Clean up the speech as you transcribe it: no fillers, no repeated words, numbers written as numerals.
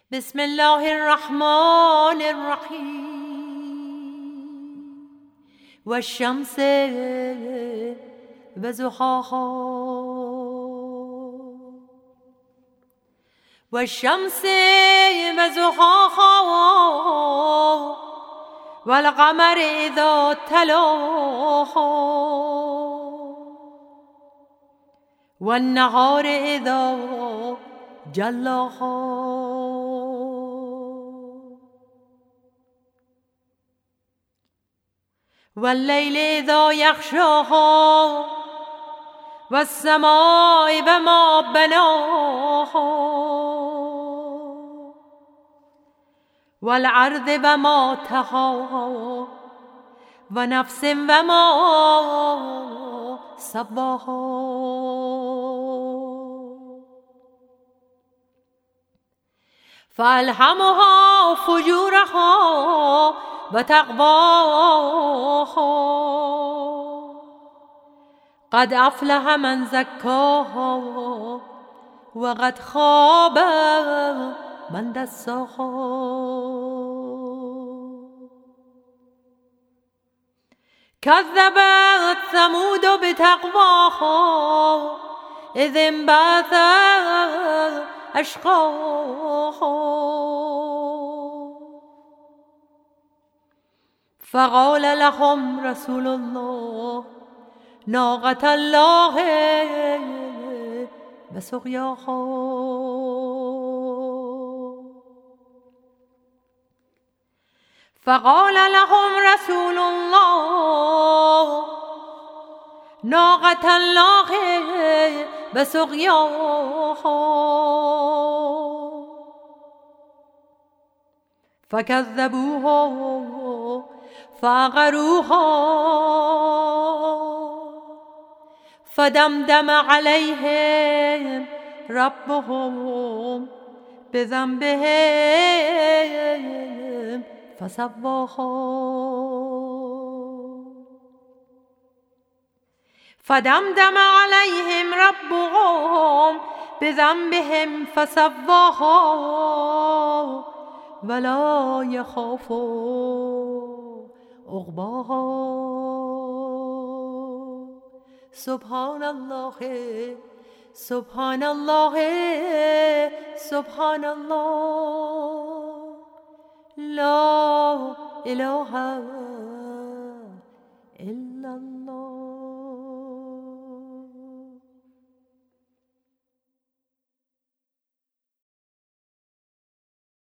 بسم الله الرحمن الرحیم والشمس وضحاها والشمس وضحاها والقمر اذا تلاها والنهار اذا جلاها واللیل اذا یغشاها والسماء وما بناها والارض وما طحاها ونفس وما سواها فألهمها فجورها وتقواها قد أفلح من زكاها وقد خاب من دساها كذبت ثمود بتقواها إذ انبعث أشقاها فقال لهم رسول الله ناقة الله وسقياها فقال لهم رسول الله ناقة الله وسقياها فكذبوه فعقروها فدمدم عليهم ربهم بذنبهم فسواها فدمدم عليهم ربهم بذنبهم فسواها ولا يخاف عقباها سبحان الله سبحان الله سبحان الله لا إله إلا الله.